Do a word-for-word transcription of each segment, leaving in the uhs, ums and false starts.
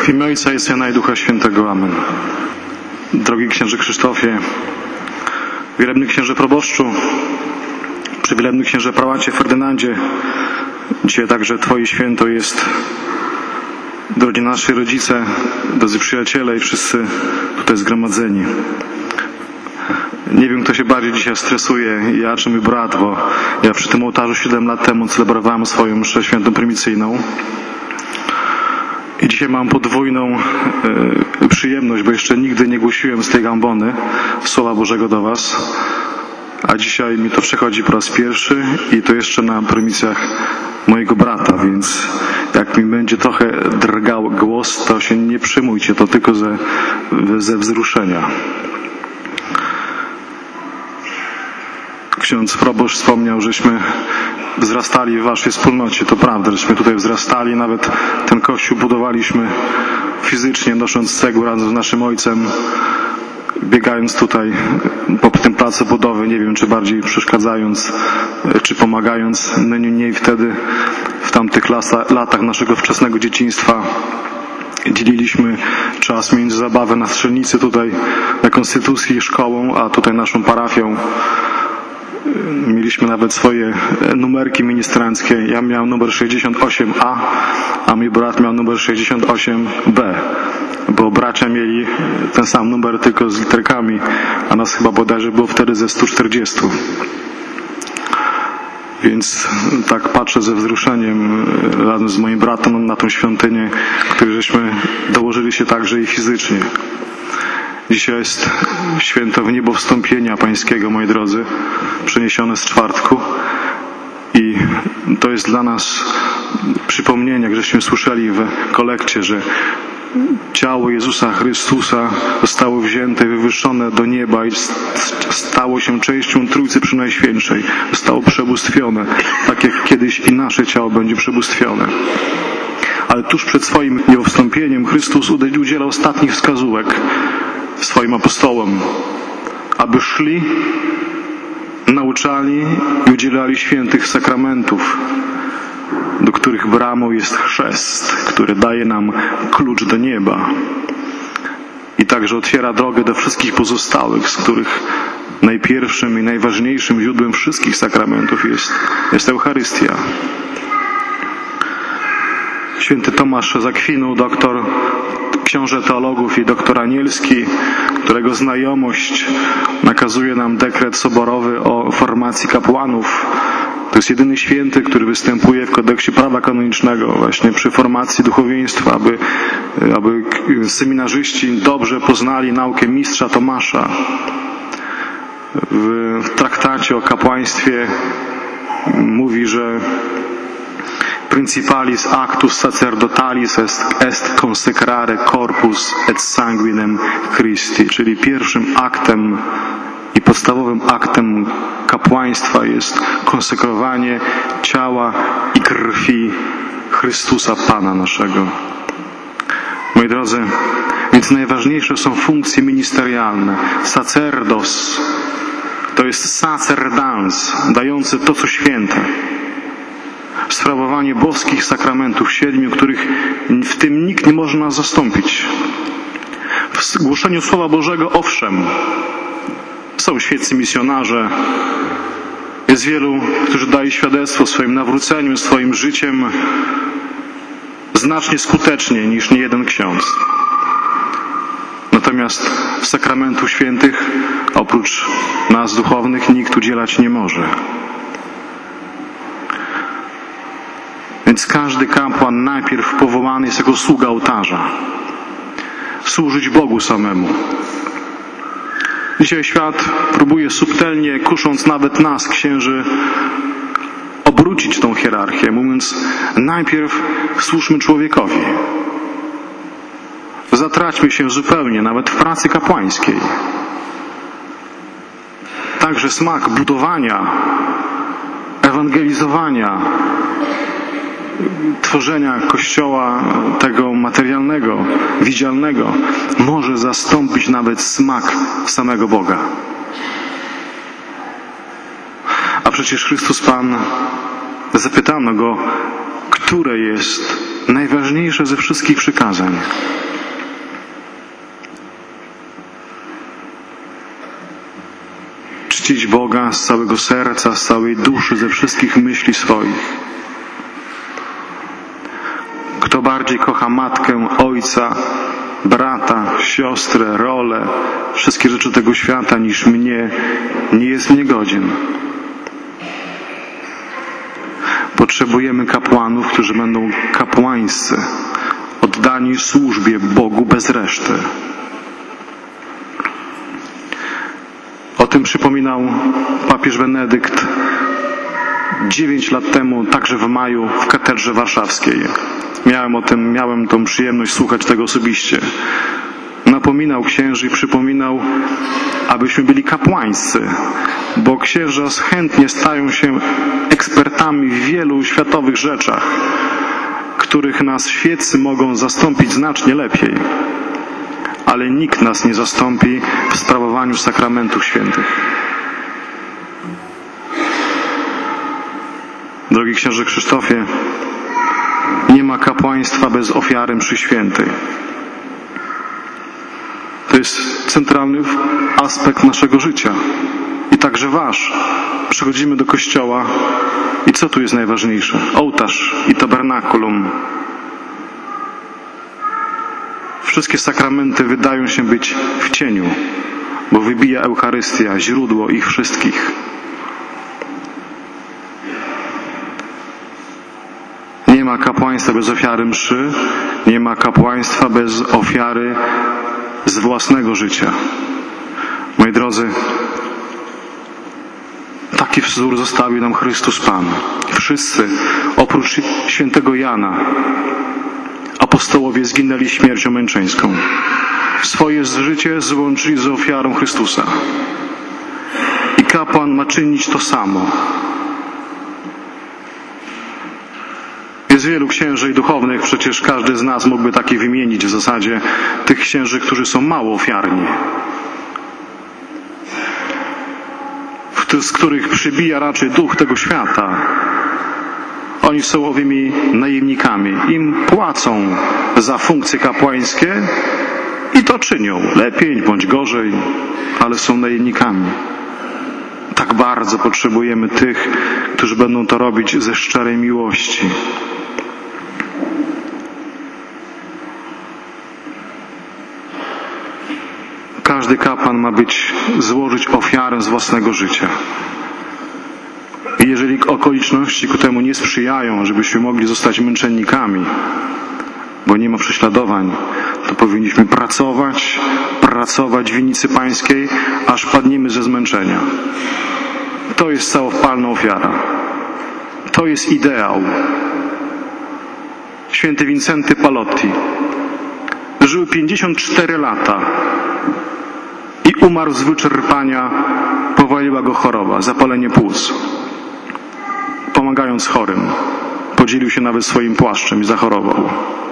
W imię Ojca i Syna i Ducha Świętego. Amen. Drogi księże Krzysztofie, wielebny księże proboszczu, przywielebny księże prałacie Ferdynandzie, dzisiaj także Twoje święto jest, drodzy nasi rodzice, drodzy przyjaciele i wszyscy tutaj zgromadzeni. Nie wiem, kto się bardziej dzisiaj stresuje, ja czy mój brat, bo ja przy tym ołtarzu siedem lat temu celebrowałem swoją mszę świętą prymicyjną. I dzisiaj mam podwójną y, przyjemność, bo jeszcze nigdy nie głosiłem z tej gambony Słowa Bożego do Was. A dzisiaj mi to przechodzi po raz pierwszy i to jeszcze na prymicjach mojego brata, więc jak mi będzie trochę drgał głos, to się nie przejmujcie, to tylko ze, ze wzruszenia. Ksiądz proboszcz wspomniał, żeśmy wzrastali w waszej wspólnocie. To prawda, żeśmy tutaj wzrastali, nawet ten kościół budowaliśmy fizycznie, nosząc cegły razem z naszym ojcem, biegając tutaj po tym placu budowy, nie wiem, czy bardziej przeszkadzając, czy pomagając. No niemniej wtedy, w tamtych lasa, latach naszego wczesnego dzieciństwa, dzieliliśmy czas między zabawę na strzelnicy tutaj na Konstytucji, szkołą, a tutaj naszą parafią. Mieliśmy nawet swoje numerki ministranckie. Ja miałem numer sześćdziesiąt osiem A, a mój brat miał numer sześćdziesiąt osiem B, bo bracia mieli ten sam numer, tylko z literkami, a nas chyba bodajże było wtedy ze stu czterdziestu. Więc tak patrzę ze wzruszeniem razem z moim bratem na tą świątynię, której żeśmy dołożyli się także i fizycznie. Dzisiaj jest święto wniebowstąpienia Pańskiego, moi drodzy, przeniesione z czwartku. I to jest dla nas przypomnienie, jak żeśmy słyszeli w kolekcie, że ciało Jezusa Chrystusa zostało wzięte i wywyższone do nieba i stało się częścią Trójcy Przynajświętszej. Zostało przebóstwione, tak jak kiedyś i nasze ciało będzie przebóstwione. Ale tuż przed swoim niebowstąpieniem Chrystus udziela ostatnich wskazówek swoim apostołom, aby szli, nauczali i udzielali świętych sakramentów, do których bramą jest chrzest, który daje nam klucz do nieba i także otwiera drogę do wszystkich pozostałych, z których najpierwszym i najważniejszym źródłem wszystkich sakramentów jest, jest Eucharystia. Święty Tomasz z Akwinu, doktor, książę teologów i doktor Anielski, którego znajomość nakazuje nam dekret soborowy o formacji kapłanów. To jest jedyny święty, który występuje w kodeksie prawa kanonicznego właśnie przy formacji duchowieństwa, aby, aby seminarzyści dobrze poznali naukę mistrza Tomasza. W, w traktacie o kapłaństwie mówi, że principalis actus sacerdotalis est, est consecrare corpus et sanguinem Christi, czyli pierwszym aktem i podstawowym aktem kapłaństwa jest konsekrowanie ciała i krwi Chrystusa Pana naszego. Moi drodzy, więc najważniejsze są funkcje ministerialne. Sacerdos to jest sacerdans, dający to, co święte. Sprawowanie boskich sakramentów siedmiu, których w tym nikt nie może nas zastąpić. W głoszeniu Słowa Bożego, owszem, są świeccy misjonarze, jest wielu, którzy dają świadectwo swoim nawróceniu, swoim życiem znacznie skuteczniej niż niejeden ksiądz. Natomiast sakramentów świętych, oprócz nas duchownych, nikt udzielać nie może. Więc każdy kapłan najpierw powołany jest jako sługa ołtarza. Służyć Bogu samemu. Dzisiaj świat próbuje subtelnie, kusząc nawet nas, księży, obrócić tą hierarchię, mówiąc najpierw służmy człowiekowi. Zatraćmy się zupełnie, nawet w pracy kapłańskiej. Także smak budowania, ewangelizowania, tworzenia Kościoła tego materialnego, widzialnego może zastąpić nawet smak samego Boga. A przecież Chrystus Pan, zapytano Go, które jest najważniejsze ze wszystkich przykazań. czcić Boga z całego serca, z całej duszy, ze wszystkich myśli swoich. Kto bardziej kocha matkę, ojca, brata, siostrę, rolę, wszystkie rzeczy tego świata niż mnie, nie jest mnie godzien. Potrzebujemy kapłanów, którzy będą kapłańscy, oddani służbie Bogu bez reszty. O tym przypominał papież Benedykt dziewięć lat temu, także w maju, w katedrze warszawskiej. Miałem o tym, miałem tą przyjemność słuchać tego osobiście. Napominał księży i przypominał, abyśmy byli kapłańscy, bo księża chętnie stają się ekspertami w wielu światowych rzeczach, których nas świeccy mogą zastąpić znacznie lepiej. Ale nikt nas nie zastąpi w sprawowaniu sakramentów świętych. Drogi księże Krzysztofie, nie ma kapłaństwa bez ofiary mszy świętej. To jest centralny aspekt naszego życia. I także wasz. Przychodzimy do kościoła i co tu jest najważniejsze? Ołtarz i tabernakulum. Wszystkie sakramenty wydają się być w cieniu, bo wybija Eucharystia, źródło ich wszystkich. Nie ma kapłaństwa bez ofiary mszy, nie ma kapłaństwa bez ofiary z własnego życia. Moi drodzy, taki wzór zostawił nam Chrystus Pan. Wszyscy, oprócz świętego Jana, apostołowie zginęli śmiercią męczeńską. Swoje życie złączyli z ofiarą Chrystusa. I kapłan ma czynić to samo. Jest wielu księży i duchownych, przecież każdy z nas mógłby takie wymienić w zasadzie tych księży, którzy są mało ofiarni, z których przybija raczej duch tego świata. Oni są owymi najemnikami. Im płacą za funkcje kapłańskie i to czynią. Lepiej bądź gorzej, ale są najemnikami. Tak bardzo potrzebujemy tych, którzy będą to robić ze szczerej miłości. Każdy kapłan ma być, złożyć ofiarę z własnego życia. I jeżeli okoliczności ku temu nie sprzyjają, żebyśmy mogli zostać męczennikami, bo nie ma prześladowań, to powinniśmy pracować, pracować w winnicy pańskiej, aż padniemy ze zmęczenia. To jest całopalna ofiara. To jest ideał. Święty Wincenty Palotti żył pięćdziesiąt cztery lata i umarł z wyczerpania, powaliła go choroba, zapalenie płuc. Pomagając chorym, podzielił się nawet swoim płaszczem i zachorował.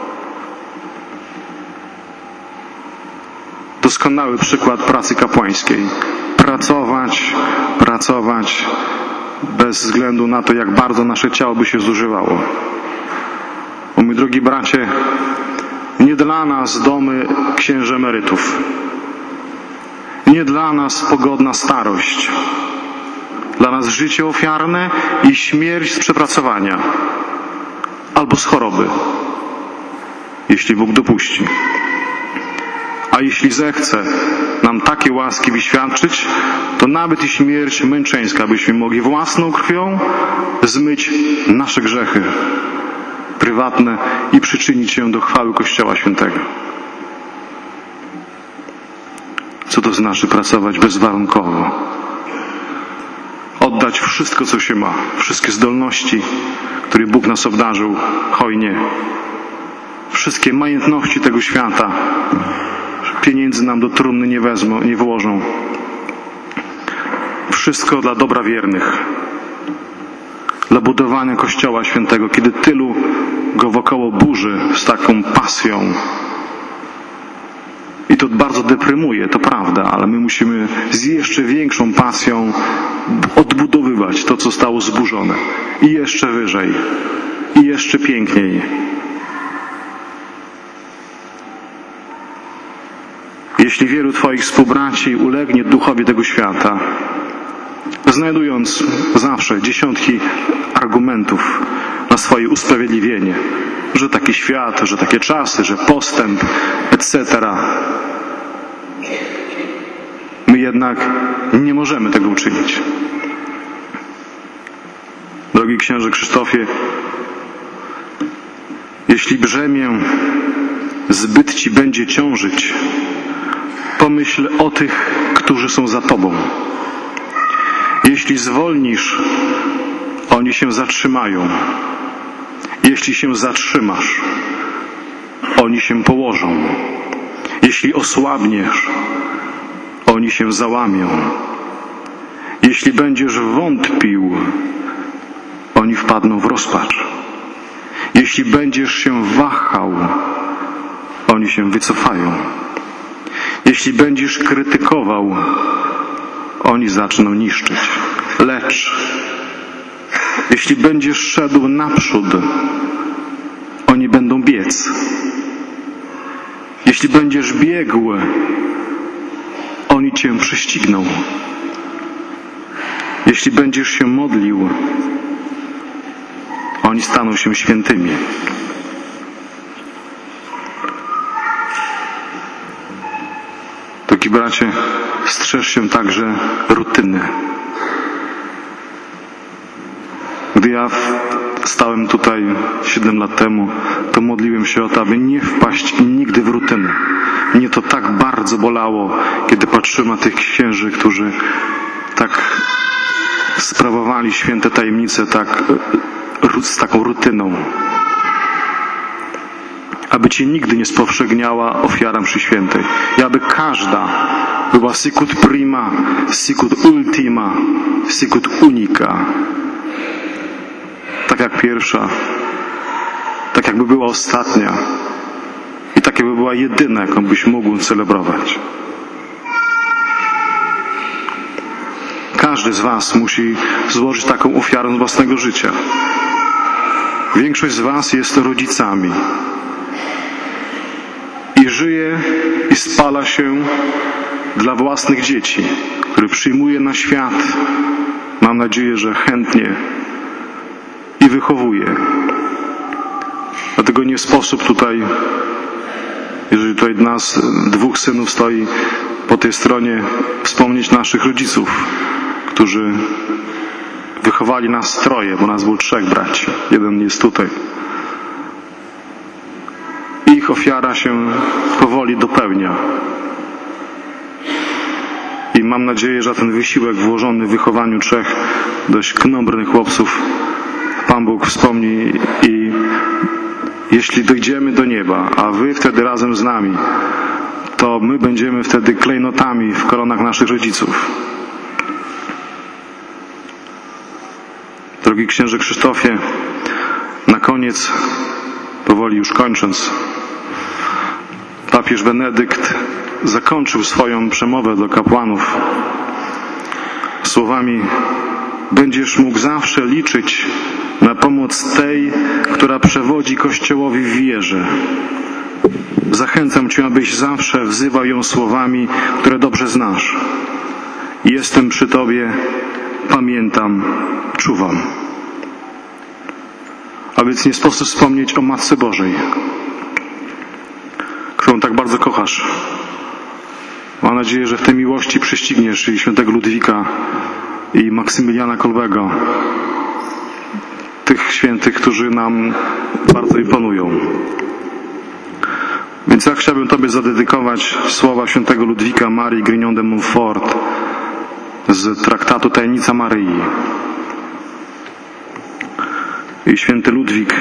Doskonały przykład pracy kapłańskiej. Pracować, pracować bez względu na to, jak bardzo nasze ciało by się zużywało. Bo mój drogi bracie, nie dla nas domy księży emerytów. Nie dla nas pogodna starość. Dla nas życie ofiarne i śmierć z przepracowania. Albo z choroby. Jeśli Bóg dopuści. A jeśli zechce nam takie łaski wyświadczyć, to nawet i śmierć męczeńska, byśmy mogli własną krwią zmyć nasze grzechy prywatne i przyczynić się do chwały Kościoła Świętego. Co to znaczy pracować bezwarunkowo? Oddać wszystko, co się ma, wszystkie zdolności, które Bóg nas obdarzył hojnie, wszystkie majątności tego świata, pieniędzy nam do trumny nie wezmą, nie włożą. Wszystko dla dobra wiernych, dla budowania Kościoła Świętego, kiedy tylu go wokoło burzy z taką pasją. I to bardzo deprymuje, to prawda, ale my musimy z jeszcze większą pasją odbudowywać to, co zostało zburzone. I jeszcze wyżej. I jeszcze piękniej. Jeśli wielu Twoich współbraci ulegnie duchowi tego świata, znajdując zawsze dziesiątki argumentów na swoje usprawiedliwienie, że taki świat, że takie czasy, że postęp, et cetera. My jednak nie możemy tego uczynić. Drogi księże Krzysztofie, jeśli brzemię zbyt ci będzie ciążyć, pomyśl o tych, którzy są za tobą. Jeśli zwolnisz, oni się zatrzymają. Jeśli się zatrzymasz, oni się położą. Jeśli osłabniesz, oni się załamią. Jeśli będziesz wątpił, oni wpadną w rozpacz. Jeśli będziesz się wahał, oni się wycofają. Jeśli będziesz krytykował, oni zaczną niszczyć. Lecz jeśli będziesz szedł naprzód, oni będą biec. Jeśli będziesz biegł, oni cię prześcigną. Jeśli będziesz się modlił, oni staną się świętymi. Drogi bracie, strzeż się także rutyny. Gdy ja stałem tutaj siedem lat temu, to modliłem się o to, aby nie wpaść nigdy w rutynę. Mnie to tak bardzo bolało, kiedy patrzyłem na tych księży, którzy tak sprawowali święte tajemnice tak, z taką rutyną. Aby cię nigdy nie spowszedniała ofiara mszy świętej. I aby każda była sicut prima, sicut ultima, sicut unica. Tak jak pierwsza, tak jakby była ostatnia i tak jakby była jedyna, jaką byś mógł celebrować. Każdy z was musi złożyć taką ofiarę z własnego życia. Większość z was jest rodzicami i żyje i spala się dla własnych dzieci, które przyjmuje na świat. Mam nadzieję, że chętnie i wychowuje. Dlatego nie sposób tutaj, jeżeli tutaj nas dwóch synów stoi po tej stronie, wspomnieć naszych rodziców, którzy wychowali nas troje, bo nas było trzech braci. Jeden jest tutaj. Ich ofiara się powoli dopełnia. I mam nadzieję, że ten wysiłek włożony w wychowaniu trzech dość knobrnych chłopców Pan Bóg wspomni i jeśli dojdziemy do nieba, a wy wtedy razem z nami, to my będziemy wtedy klejnotami w koronach naszych rodziców. Drogi księże Krzysztofie, na koniec, powoli już kończąc, papież Benedykt zakończył swoją przemowę do kapłanów słowami: będziesz mógł zawsze liczyć na pomoc tej, która przewodzi Kościołowi w wierze. Zachęcam cię, abyś zawsze wzywał ją słowami, które dobrze znasz. Jestem przy tobie, pamiętam, czuwam. A więc nie sposób wspomnieć o Matce Bożej, którą tak bardzo kochasz. Mam nadzieję, że w tej miłości prześcigniesz i świętego Ludwika i Maksymiliana Kolbego, tych świętych, którzy nam bardzo imponują. Więc ja chciałbym Tobie zadedykować słowa świętego Ludwika Marii Grignon de Montfort z traktatu Tajemnica Maryi. I święty Ludwik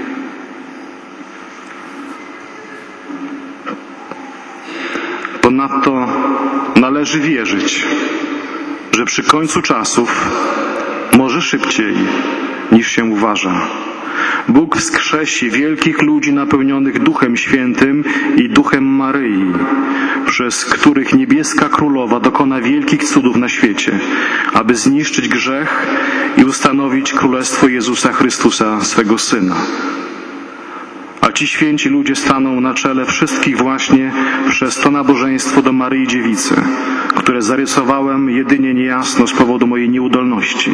ponadto należy wierzyć, że przy końcu czasów, może szybciej niż się uważa, Bóg wskrzesi wielkich ludzi napełnionych Duchem Świętym i Duchem Maryi, przez których niebieska Królowa dokona wielkich cudów na świecie, aby zniszczyć grzech i ustanowić Królestwo Jezusa Chrystusa, swego Syna. A ci święci ludzie staną na czele wszystkich właśnie przez to nabożeństwo do Maryi Dziewicy, które zarysowałem jedynie niejasno z powodu mojej nieudolności.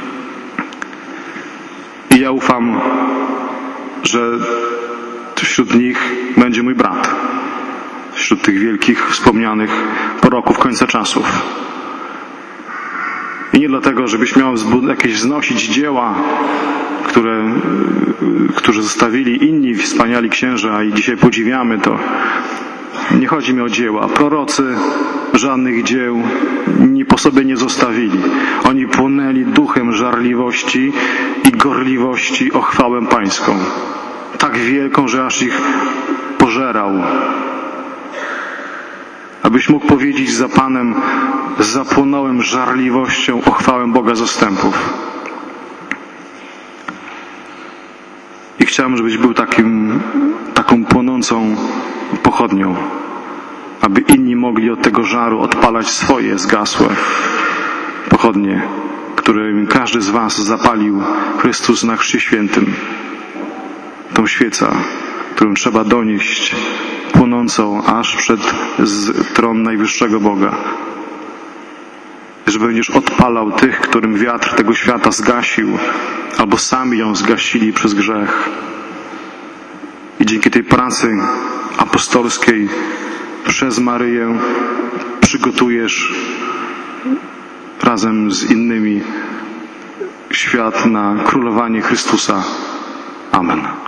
I ja ufam, że wśród nich będzie mój brat, wśród tych wielkich, wspomnianych proroków końca czasów. I nie dlatego, żebyś miał jakieś wznosić dzieła, które, które zostawili inni wspaniali księża, a i dzisiaj podziwiamy to. Nie chodzi mi o dzieła. Prorocy żadnych dzieł nie po sobie nie zostawili. Oni płonęli duchem żarliwości i gorliwości o chwałę Pańską. Tak wielką, że aż ich pożerał. Abyś mógł powiedzieć za Panem: zapłonąłem żarliwością o chwałę Boga zastępów. I chciałem, żebyś był takim, taką płonącą pochodnią, aby inni mogli od tego żaru odpalać swoje zgasłe pochodnie, którym każdy z was zapalił Chrystus na Chrzcie Świętym. Tą świecę, którą trzeba donieść płonącą aż przed tron najwyższego Boga. Że będziesz odpalał tych, którym wiatr tego świata zgasił, albo sami ją zgasili przez grzech. I dzięki tej pracy apostolskiej przez Maryję przygotujesz razem z innymi świat na królowanie Chrystusa. Amen.